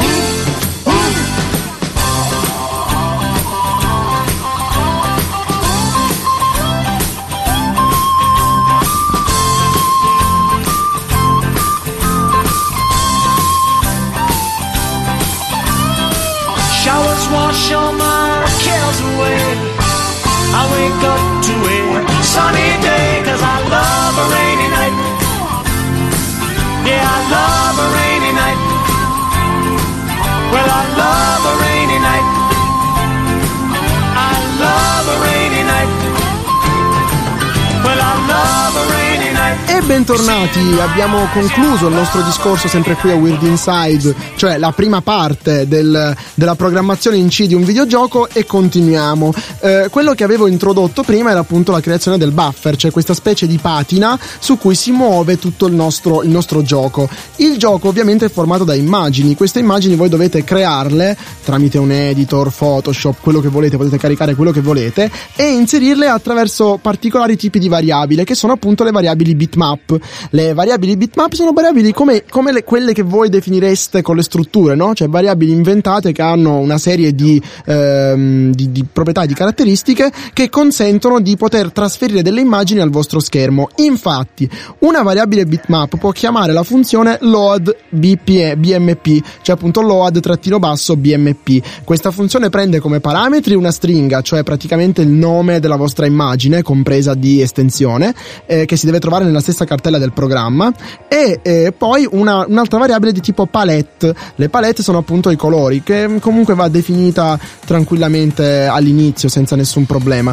Ooh, ooh.
E bentornati, abbiamo concluso il nostro discorso sempre qui a Weird Inside, cioè la prima parte del, della programmazione in C di un videogioco, e continuiamo. Eh, quello che avevo introdotto prima era appunto la creazione del buffer, cioè questa specie di patina su cui si muove tutto il nostro, il nostro gioco. Il gioco ovviamente è formato da immagini, queste immagini voi dovete crearle tramite un editor, Photoshop, quello che volete, potete caricare quello che volete e inserirle attraverso particolari tipi di variabili, che sono appunto le variabili bitmap. Le variabili bitmap sono variabili come, come le, quelle che voi definireste con le strutture, no? Cioè variabili inventate che hanno una serie di, ehm, di, di proprietà e di caratteristiche che consentono di poter trasferire delle immagini al vostro schermo. Infatti, una variabile bitmap può chiamare la funzione load B M P, cioè appunto load trattino basso B M P. Questa funzione prende come parametri una stringa, cioè praticamente il nome della vostra immagine, compresa di estensione, eh, che si deve trovare nella stessa cartella del programma, e eh, poi una, un'altra variabile di tipo palette. Le palette sono appunto i colori, che comunque va definita tranquillamente all'inizio senza nessun problema.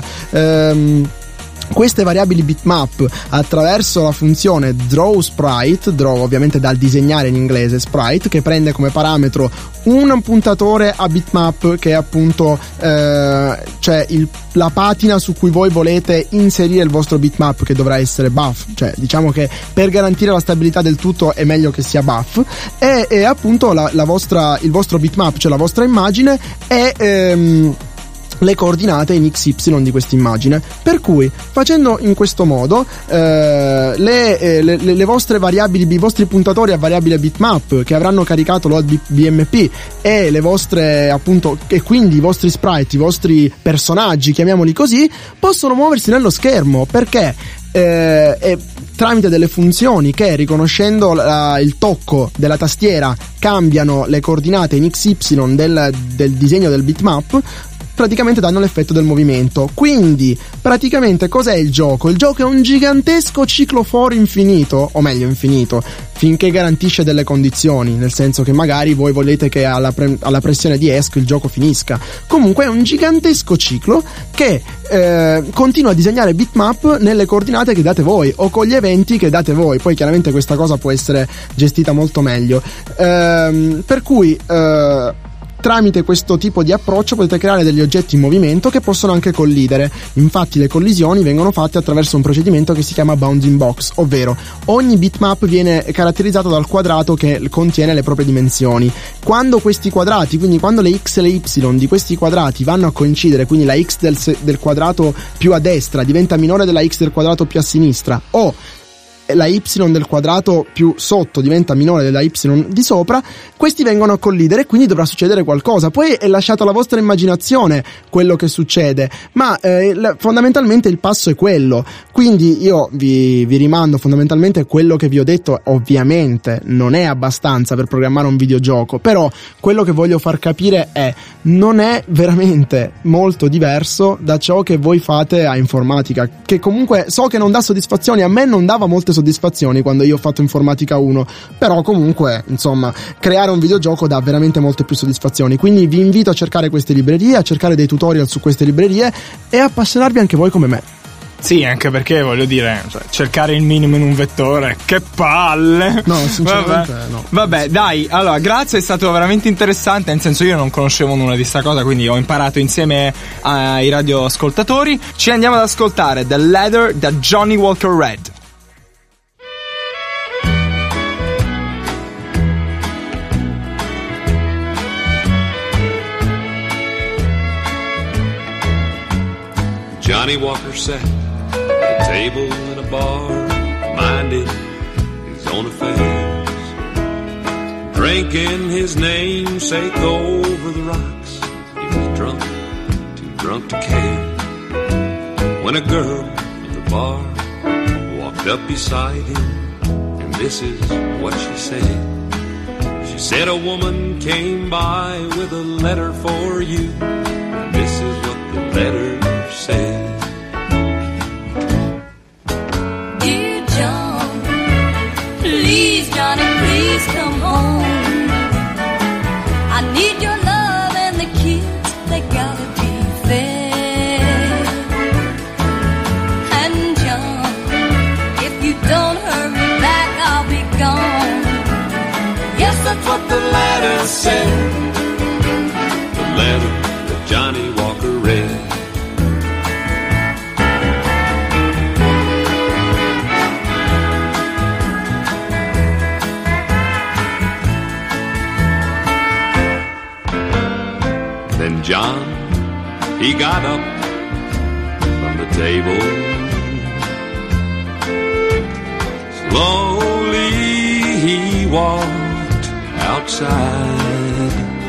Ehm Queste variabili bitmap, attraverso la funzione drawSprite, draw ovviamente dal disegnare in inglese, sprite, che prende come parametro un puntatore a bitmap, che è appunto eh, cioè il, la patina su cui voi volete inserire il vostro bitmap, che dovrà essere buff, cioè diciamo che per garantire la stabilità del tutto è meglio che sia buff, e, e appunto la, la vostra, il vostro bitmap, cioè la vostra immagine, è ehm, le coordinate in X Y di questa immagine. Per cui, facendo in questo modo, eh, le, eh, le, le vostre variabili, i vostri puntatori a variabile bitmap che avranno caricato load B M P e le vostre appunto, e quindi i vostri sprite, i vostri personaggi, chiamiamoli così, possono muoversi nello schermo, perché eh, è tramite delle funzioni che, riconoscendo la, il tocco della tastiera, cambiano le coordinate in X Y del, del disegno del bitmap, praticamente danno l'effetto del movimento. Quindi praticamente cos'è il gioco? Il gioco è un gigantesco ciclo for infinito, o meglio infinito, finché garantisce delle condizioni, nel senso che magari voi volete che alla, pre- alla pressione di ESC il gioco finisca. Comunque è un gigantesco ciclo che eh, continua a disegnare bitmap nelle coordinate che date voi o con gli eventi che date voi. Poi chiaramente questa cosa può essere gestita molto meglio, ehm, per cui eh, tramite questo tipo di approccio potete creare degli oggetti in movimento che possono anche collidere. Infatti le collisioni vengono fatte attraverso un procedimento che si chiama bounding box, ovvero ogni bitmap viene caratterizzato dal quadrato che contiene le proprie dimensioni. Quando questi quadrati, quindi quando le x e le y di questi quadrati vanno a coincidere, quindi la x del, del quadrato più a destra diventa minore della x del quadrato più a sinistra, o la y del quadrato più sotto diventa minore della y di sopra, questi vengono a collidere e quindi dovrà succedere qualcosa. Poi è lasciato alla vostra immaginazione quello che succede, ma eh, fondamentalmente il passo è quello. Quindi io vi, vi rimando fondamentalmente quello che vi ho detto. Ovviamente non è abbastanza per programmare un videogioco, però quello che voglio far capire è: non è veramente molto diverso da ciò che voi fate a informatica, che comunque so che non dà soddisfazioni. A me non dava molte soddisfazioni quando io ho fatto informatica uno, però comunque insomma creare un videogioco dà veramente molte più soddisfazioni. Quindi vi invito a cercare queste librerie, a cercare dei tutorial su queste librerie e appassionarvi anche voi come me.
Sì, anche perché voglio dire, cioè, cercare il minimo in un vettore, che palle.
No, sinceramente
Vabbè.
no.
Vabbè, dai, allora, grazie, è stato veramente interessante. Nel senso, io non conoscevo nulla di sta cosa, quindi ho imparato insieme ai radioascoltatori. Ci andiamo ad ascoltare The Leather da Johnny Walker Red.
Johnny Walker sat at a table in a bar, minded his own affairs, drinking his namesake over the rocks. He was drunk, too drunk to care, when a girl at the bar walked up beside him, and this is what she said. She said, a woman came by with a letter for you, and this is what the letter said.
Dear John, please, Johnny, please come home. I need your love and the kids, they gotta be fed. And John, if you don't hurry
said, the letter that Johnny Walker read. Then John, he got up from the table. Slowly he walked outside.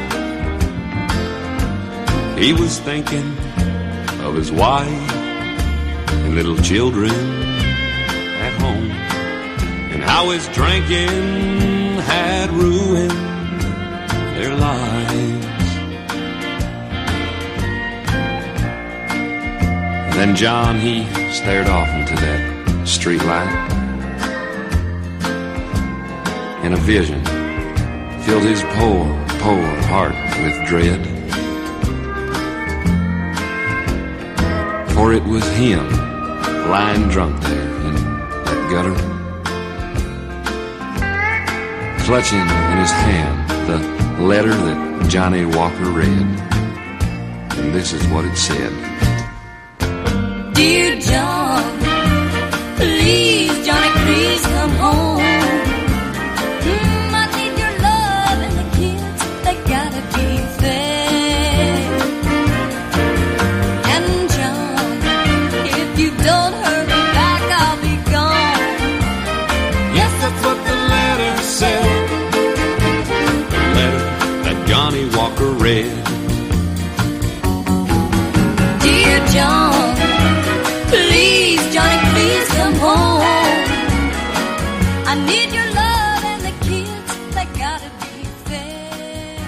He was thinking of his wife and little children at home, and how his drinking had ruined their lives. Then John, he stared off into that street light, and a vision filled his poor, poor heart with dread. For it was him lying drunk there in that gutter, clutching in his hand the letter that Johnny Walker read. And this is what it said.
Dear John, please, Johnny, please come home. Mm, I need your love and the kids, they gotta be fed. And John, if you don't hurry back, I'll be gone.
Yes, that's what the letter said. The letter that Johnny Walker read.
Dear John, please, Johnny, please come home. I need your love and the kids, they gotta be fed.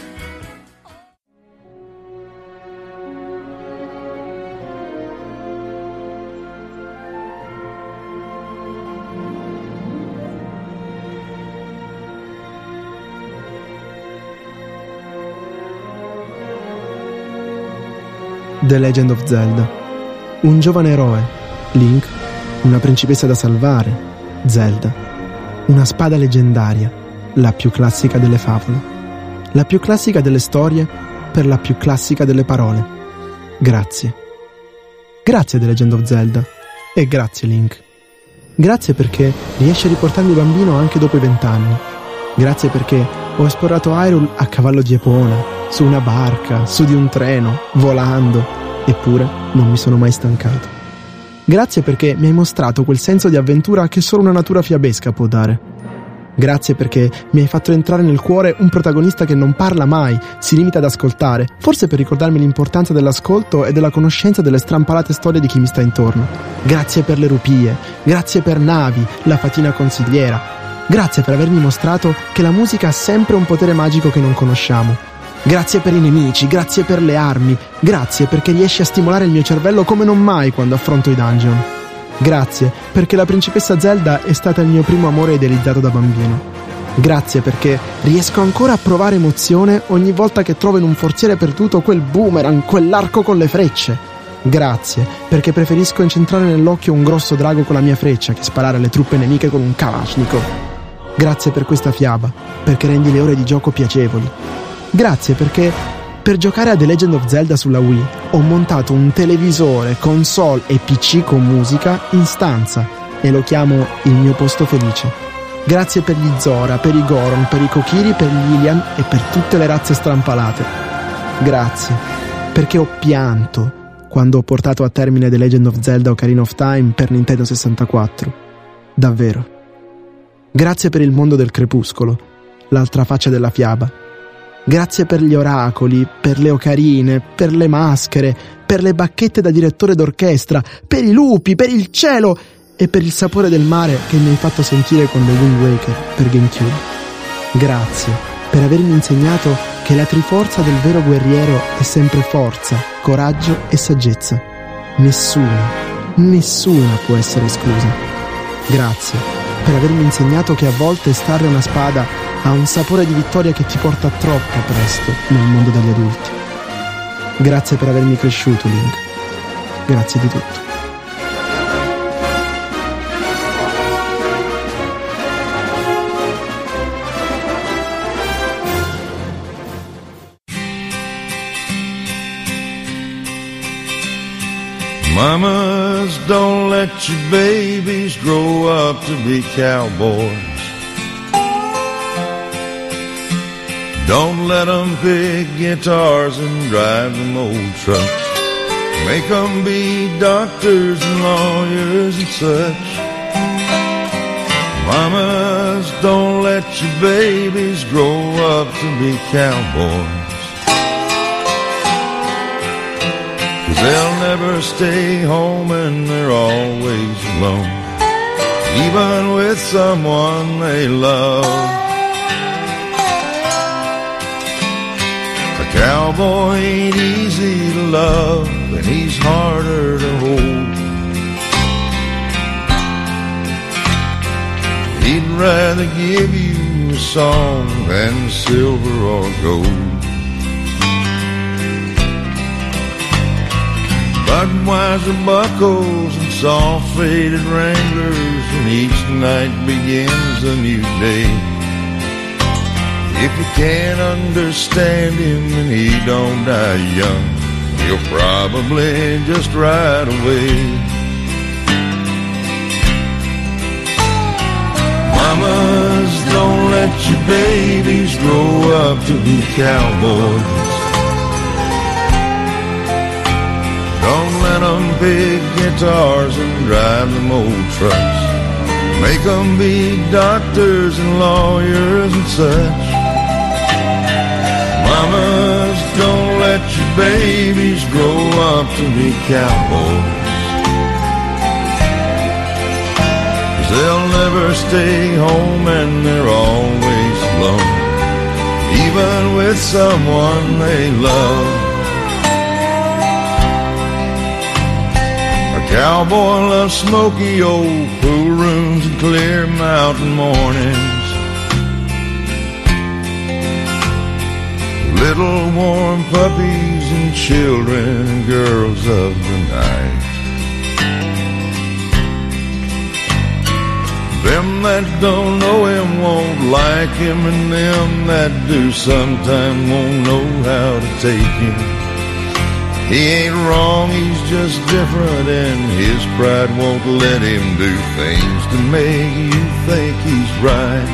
The Legend of Zelda. Un giovane eroe, Link, una principessa da salvare, Zelda, una spada leggendaria, la più classica delle favole, la più classica delle storie per la più classica delle parole. Grazie. Grazie The Legend of Zelda e grazie Link. Grazie perché riesci a riportarmi bambino anche dopo i vent'anni. Grazie perché ho esplorato Hyrule a cavallo di Epona, su una barca, su di un treno, volando. Eppure non mi sono mai stancato. Grazie perché mi hai mostrato quel senso di avventura che solo una natura fiabesca può dare. Grazie perché mi hai fatto entrare nel cuore un protagonista che non parla mai, si limita ad ascoltare, forse per ricordarmi l'importanza dell'ascolto e della conoscenza delle strampalate storie di chi mi sta intorno. Grazie per le rupie, grazie per Navi, la fatina consigliera. Grazie per avermi mostrato che la musica ha sempre un potere magico che non conosciamo. Grazie per i nemici, grazie per le armi, grazie perché riesci a stimolare il mio cervello come non mai quando affronto i dungeon. Grazie perché la principessa Zelda è stata il mio primo amore idealizzato da bambino. Grazie perché riesco ancora a provare emozione ogni volta che trovo in un forziere perduto quel boomerang, quell'arco con le frecce. Grazie perché preferisco incentrare nell'occhio un grosso drago con la mia freccia che sparare alle truppe nemiche con un Kalashnikov. Grazie per questa fiaba, perché rendi le ore di gioco piacevoli. Grazie perché per giocare a The Legend of Zelda sulla Wii ho montato un televisore, console e P C con musica in stanza e lo chiamo il mio posto felice. Grazie per gli Zora, per i Goron, per i Kokiri, per gli Ilian e per tutte le razze strampalate. Grazie perché ho pianto quando ho portato a termine The Legend of Zelda Ocarina of Time per Nintendo sessantaquattro. Davvero. Grazie per il mondo del crepuscolo, l'altra faccia della fiaba. Grazie per gli oracoli, per le ocarine, per le maschere, per le bacchette da direttore d'orchestra, per i lupi, per il cielo e per il sapore del mare che mi hai fatto sentire con The Wind Waker per GameCube. Grazie per avermi insegnato che la triforza del vero guerriero è sempre forza, coraggio e saggezza. Nessuna, nessuna può essere esclusa. Grazie per avermi insegnato che a volte estrarre una spada ha un sapore di vittoria che ti porta troppo presto nel mondo degli adulti. Grazie per avermi cresciuto, Link. Grazie di tutto.
Mamas, don't let your babies grow up to be cowboys. Don't let them pick guitars and drive them old trucks. Make them be doctors and lawyers and such. Mamas, don't let your babies grow up to be cowboys. 'Cause they'll never stay home and they're always alone, even with someone they love. A cowboy ain't easy to love, and he's harder to hold. He'd rather give you a song than silver or gold. Budweiser buckles and soft faded Wranglers, and each night begins a new day. If you can't understand him and he don't die young, he'll probably just ride away. Mamas, don't let your babies grow up to be cowboys. Don't let them pick guitars and drive them old trucks. Make them be doctors and lawyers and such. Mamas, don't let your babies grow up to be cowboys. 'Cause they'll never stay home and they're always alone, even with someone they love. A cowboy loves smoky old pool rooms and clear mountain mornings. Little warm puppies and children and girls of the night. Them that don't know him won't like him, and them that do sometime won't know how to take him. He ain't wrong, he's just different, and his pride won't let him do things to make you think he's right.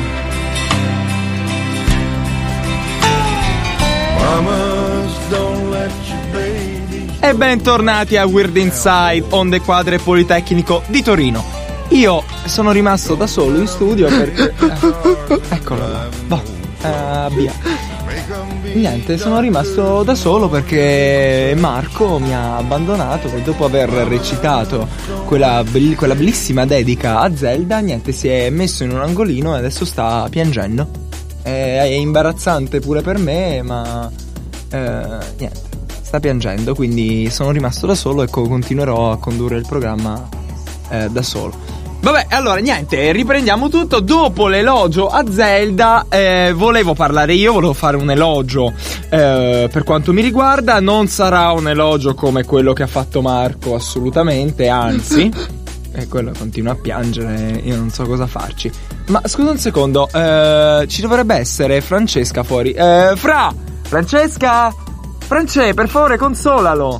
Mamas, don't let your babies...
E bentornati a Weird Inside, Onde Quadre Politecnico di Torino. Io sono rimasto da solo in studio perché... Eh, eccolo là. Boh, eh, via. Niente, sono rimasto da solo perché Marco mi ha abbandonato e dopo aver recitato quella, be- quella bellissima dedica a Zelda, niente, si è messo in un angolino e adesso sta piangendo. È, è imbarazzante pure per me, ma eh, niente, sta piangendo, quindi sono rimasto da solo e co- continuerò a condurre il programma eh, da solo. Vabbè, allora niente, riprendiamo tutto. Dopo l'elogio a Zelda eh, volevo parlare io, volevo fare un elogio eh, per quanto mi riguarda. Non sarà un elogio come quello che ha fatto Marco, assolutamente, anzi. E quello continua a piangere, io non so cosa farci. Ma scusa un secondo, eh, ci dovrebbe essere Francesca fuori. eh, Fra! Francesca! France, per favore, consolalo!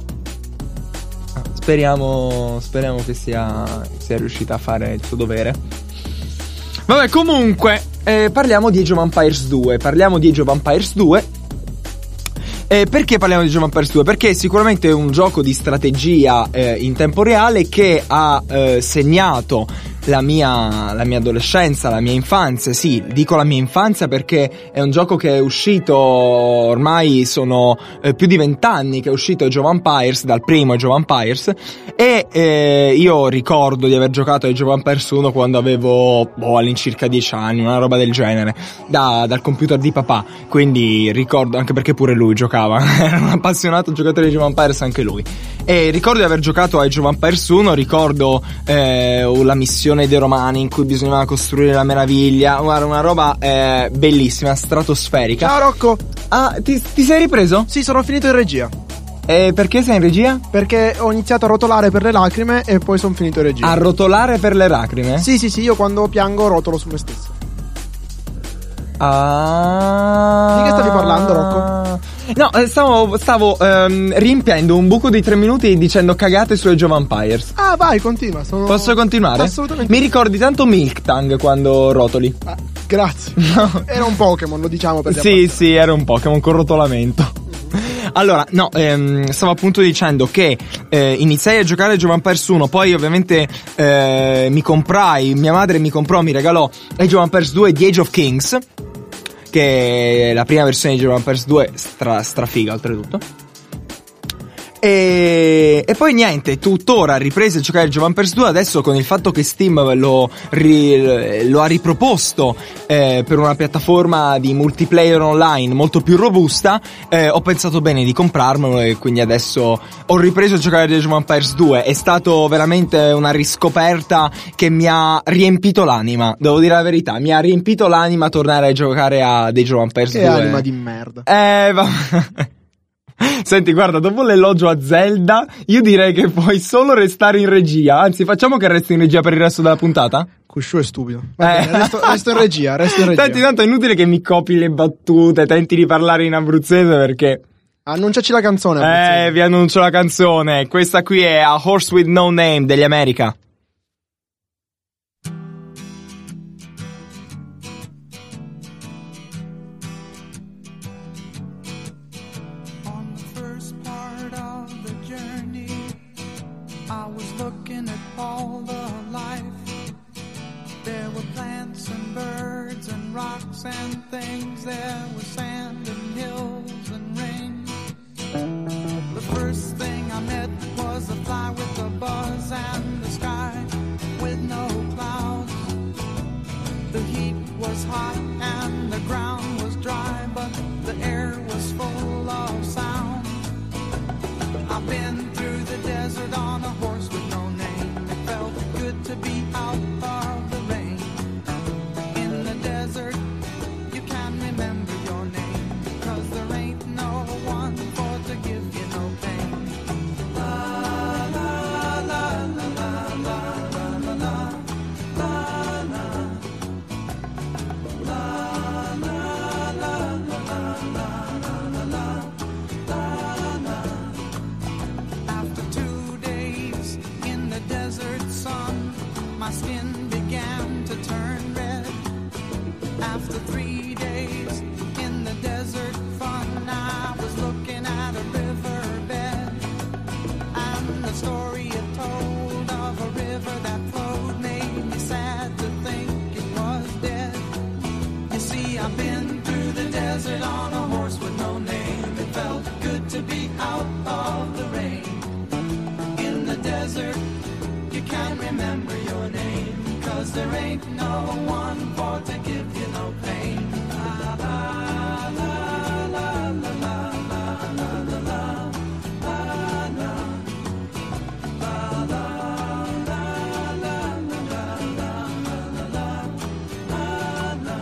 Speriamo, speriamo che sia, sia riuscita a fare il suo dovere. Vabbè, comunque, eh, parliamo di Age of Empires due. Parliamo di Age of Empires due. Eh, perché parliamo di Age of Empires due? Perché sicuramente è un gioco di strategia eh, in tempo reale che ha eh, segnato la mia, la mia adolescenza, la mia infanzia. Sì, dico la mia infanzia perché è un gioco che è uscito, ormai sono eh, più di vent'anni che è uscito Age of Empires, dal primo Age of Empires, e eh, io ricordo di aver giocato a Age of Empires uno quando avevo boh, all'incirca dieci anni, una roba del genere, da, dal computer di papà, quindi ricordo, anche perché pure lui giocava, era un appassionato giocatore di Age of Empires anche lui, e ricordo di aver giocato a Age of Empires uno, ricordo eh, la missione dei Romani in cui bisognava costruire la meraviglia. Guarda, una roba eh, bellissima, stratosferica.
Ciao Rocco.
Ah, ti, ti sei ripreso?
Sì, sono finito in regia.
E perché sei in regia?
Perché ho iniziato a rotolare per le lacrime e poi sono finito in regia.
A rotolare per le lacrime?
Sì, sì, sì, io quando piango rotolo su me stesso.
Ah.
Di che stavi parlando, Rocco?
No, eh, stavo, stavo ehm, riempiendo un buco di tre minuti dicendo cagate sulle Javampires.
Ah, vai, continua. Sono...
Posso continuare?
Assolutamente.
Mi ricordi tanto Milktang quando rotoli?
Ah, grazie.
No.
Era un Pokémon, lo diciamo per gli
Sì,
appassionati.
sì, era un Pokémon con rotolamento. Allora, no, ehm, stavo appunto dicendo che eh, iniziai a giocare a Javampires uno, poi ovviamente eh, mi comprai, mia madre mi comprò, mi regalò Age of Empires due The Age of Kings, che è la prima versione di Javampires due, stra, strafiga oltretutto. E, e poi niente, tuttora ripreso a giocare a Javampires due, adesso con il fatto che Steam lo, ri, lo ha riproposto eh, per una piattaforma di multiplayer online molto più robusta, eh, ho pensato bene di comprarmelo e quindi adesso ho ripreso a giocare a Javampires due. È stato veramente una riscoperta che mi ha riempito l'anima, devo dire la verità, mi ha riempito l'anima tornare a giocare a dei Javampires
Che
due.
anima di merda.
Eh, va... Senti, guarda, dopo l'elogio a Zelda, io direi che puoi solo restare in regia. Anzi, facciamo che resti in regia per il resto della puntata?
Cusciù è stupido. Va
Eh.
bene, resto, resto in regia, resto in regia.
Senti, tanto è inutile che mi copi le battute, tenti di parlare in abruzzese perché...
Annunciaci la canzone.
Eh,
Abruzzese.
vi annuncio la canzone. Questa qui è A Horse With No Name degli America.
On the first part of the journey, I was looking at all the life. There were plants and birds and rocks and things. There was sand and hills and rain. The first thing I met was a fly with a buzz and the sky with no clouds. The heat was hot and the ground was dry, but the air was full of sound. I've been through the desert on a horse with no name. It felt good to be out of the rain. In the desert, you can remember your name, 'cause there ain't no one for to give you no pain. La la la la la la la la la la la. La la la la la la la la la. After two days in the desert sun, my skin began to turn red. After three days in the desert fun, I was looking at a riverbed, and the story it told of a river that flowed made me sad to think it was dead. You see, I've been through the desert on a horse with no name. It felt good to be out of the rain. In the desert, you can't remember your name, 'cause there ain't no one for to give you no pain. La la la la la la la la la la la la. La la la la la la la la la la.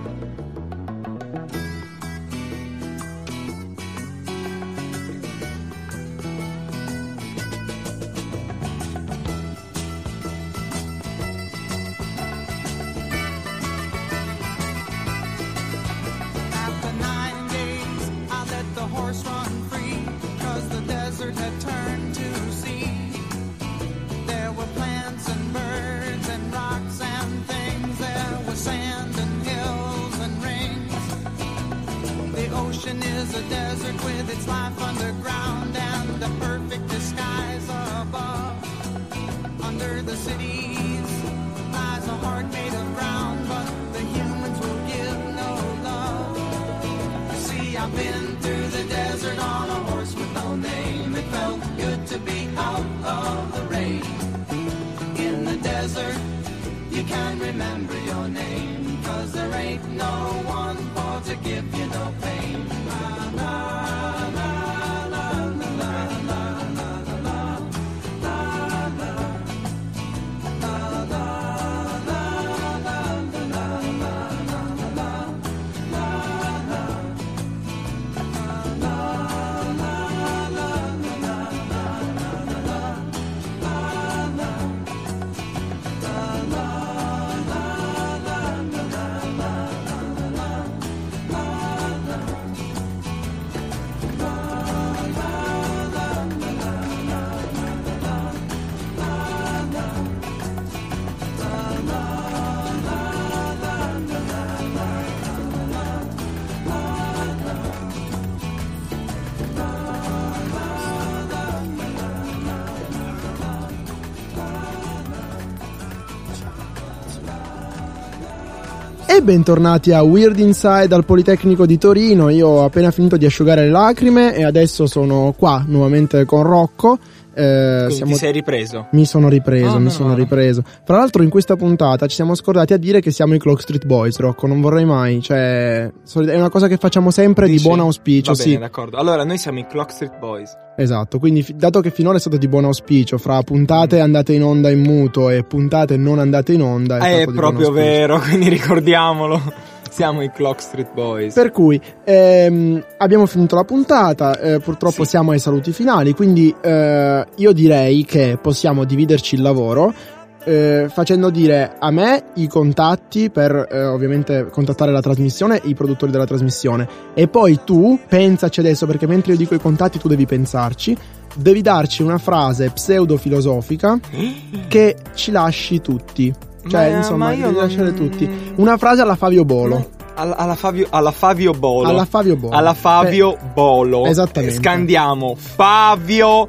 After nine days, I let the horse run free, 'cause the desert had turned to sea. There were plants and birds and rocks and things. There was sand and hills and rings. The ocean is a desert with its life underground and a perfect disguise above. Under the cities lies a heart made of ground, but the humans will give no love. You see, I've been through the desert on a horse with no name. It felt good to be out of the rain. In the desert, you can't remember your name, 'cause there ain't no one for to give you no pain. La la la la la la la la la la la la. La la la la la la la la la la.
E bentornati a Weird Inside al Politecnico di Torino. Io ho appena finito di asciugare le lacrime e adesso sono qua nuovamente con Rocco. Eh,
Quindi
siamo...
ti sei ripreso?
Mi sono ripreso,
Oh,
mi
no,
sono
no.
ripreso. Fra l'altro in questa puntata ci siamo scordati a dire che siamo i Clock Street Boys, Rocco, non vorrei mai, cioè è una cosa che facciamo sempre
Dici?
di buon auspicio,
Va bene,
sì.
d'accordo. Allora, noi siamo i Clock Street Boys.
Esatto, quindi fi- dato che finora è stato di buon auspicio, fra puntate andate in onda in muto e puntate non andate in onda, è,
È,
stato di buon
proprio
auspicio.
vero, quindi ricordiamolo. Siamo i Clock Street Boys.
Per cui ehm, abbiamo finito la puntata, eh, purtroppo
Sì.
siamo ai saluti finali, quindi eh, io direi che possiamo dividerci il lavoro eh, facendo dire a me i contatti per eh, ovviamente contattare la trasmissione, i produttori della trasmissione, e poi tu pensaci adesso, perché mentre io dico i contatti tu devi pensarci, devi darci una frase pseudo-filosofica che ci lasci tutti. Cioè,
Ma-
insomma,
ma io
devi
non-
lasciare tutti. Una frase alla Fabio Bolo.
Alla, alla Fabio, alla Fabio Bolo.
Alla Fabio Bolo.
Alla Fabio Bolo.
Esattamente.
Scandiamo Fabio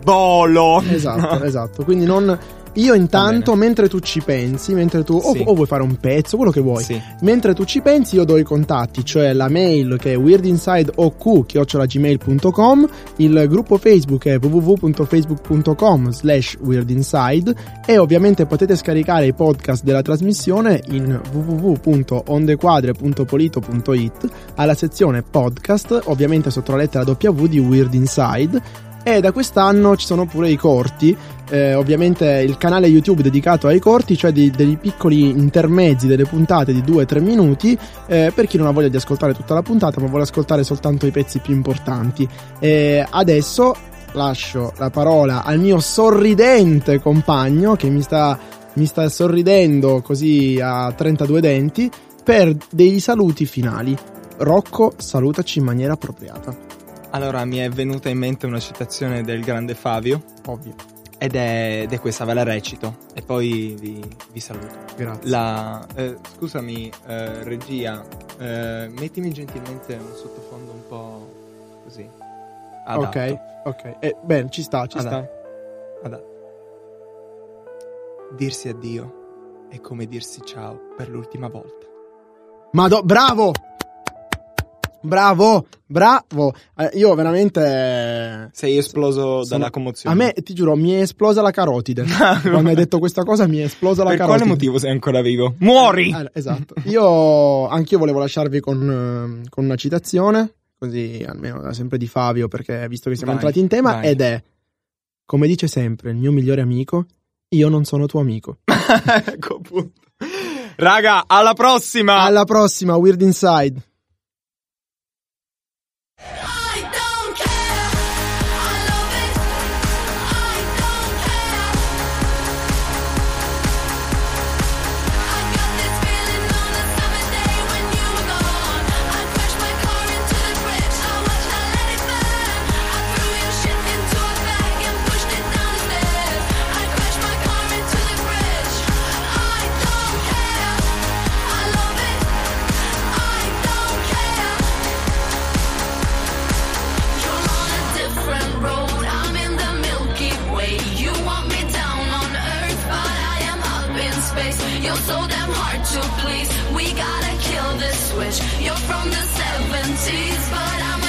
Bolo.
Esatto, esatto. Quindi non. Io intanto, mentre tu ci pensi, mentre tu o,
Sì.
o vuoi fare un pezzo, quello che vuoi.
Sì.
Mentre tu ci pensi, io do i contatti, cioè la mail che è weirdinsideok chiocciola gmail punto com, il gruppo Facebook è www punto facebook punto com slash weirdinside, e ovviamente potete scaricare i podcast della trasmissione in www punto ondequadre punto polito punto it alla sezione podcast, ovviamente sotto la lettera W di Weird Inside. E da quest'anno ci sono pure i corti, eh, ovviamente il canale YouTube dedicato ai corti, cioè di, dei piccoli intermezzi delle puntate di due tre minuti, eh, per chi non ha voglia di ascoltare tutta la puntata ma vuole ascoltare soltanto i pezzi più importanti. E adesso lascio la parola al mio sorridente compagno che mi sta, mi sta sorridendo così a trentadue denti per dei saluti finali. Rocco, salutaci in maniera appropriata.
Allora, mi è venuta in mente una citazione del grande Fabio.
Ovvio.
Ed è, ed è questa, ve la recito. E poi vi, vi saluto.
Grazie.
La, eh, scusami, eh, regia, eh, mettimi gentilmente un sottofondo un po' così. Adatto.
Ok, ok. Eh, bene, ci sta, ci
Adatto. Adatto. Dirsi addio è come dirsi ciao per l'ultima volta.
sta. Mado- bravo! Bravo! Bravo! Eh, io veramente...
Sei esploso
sono-
dalla commozione.
A me, ti giuro, mi è esplosa la carotide. Quando hai detto questa cosa mi è esplosa la
Per
carotide.
quale motivo sei ancora vivo? Muori!
Eh, esatto. Io anch'io volevo lasciarvi con, eh, con una citazione, così almeno sempre di Fabio, perché visto che siamo
Vai,
entrati in tema,
vai.
ed è, come dice sempre il mio migliore amico, io non sono tuo amico.
Ecco, appunto. Raga, alla prossima!
Alla prossima, Weird Inside.
I don't care. I love it. I don't care. I got this feeling on a summer day when you were gone. I crashed my car into the bridge. I watched, I let it burn. I threw your shit into a bag and pushed it down the stairs. I crashed my car into the bridge. I don't care. I love it. I don't care. You're on a different road, I'm in the Milky Way. You want me down on Earth, but I am up in space. You're so damn hard to please, we gotta kill this switch. You're from the seventies, but I'm a